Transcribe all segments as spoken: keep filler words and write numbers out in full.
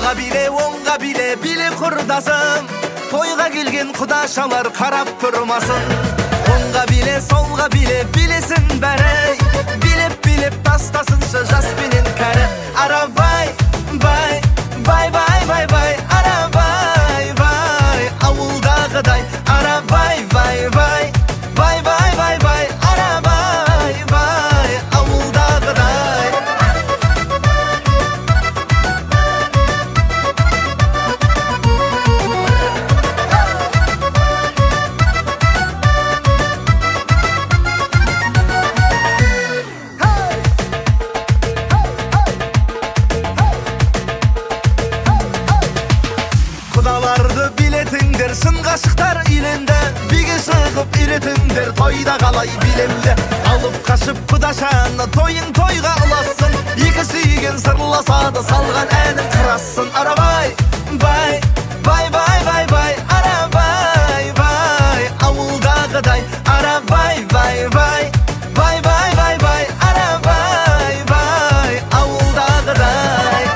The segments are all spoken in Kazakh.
солға биле, оңға биле, биле құрдасым. Тойға келген құдашалар қарап тұрмасын. Оңға биле, солға биле, билесін бәрі. Билеп-билеп тастасыншы жас пенен кәрі. Арабай, бай, бай, бай, бай, бай, арабай, бай, ауылдағыдай. Арабай, бай, бай, бай, бай, бай, бай, арабай, бай, ауылдағыдай. Құдаларды билетіңдер, шын ғашықтар үйленді. Биге шығып үйретіңдер, тойда қалай билемді. Алып қашып құдашаны, тойын тойға ұласын. Екі сүйген сырласады, салған әнін қырасын. Арабай, бай, бай, бай, бай, бай, арабай, бай, ауылдағыдай. Арабай, бай, бай, бай, бай, бай, бай, арабай, бай, ауылдағыдай.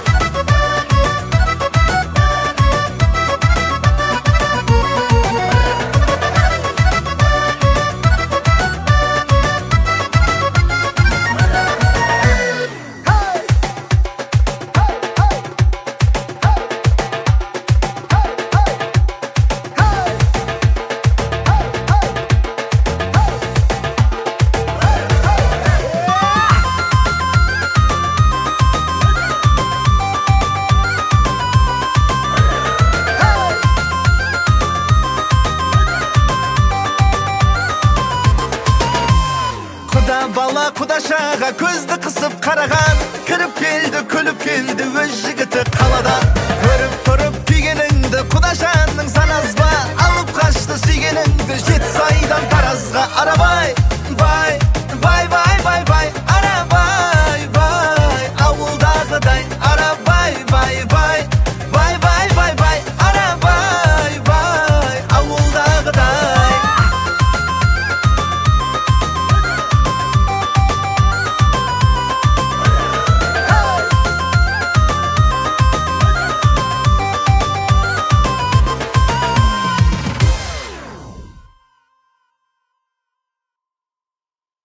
Бала құдашаға көзді қысып қараған, кіріп келді, күліп келді өз жігіті қаладан. Көріп тұрып күйгеніңді құдашанның саназба.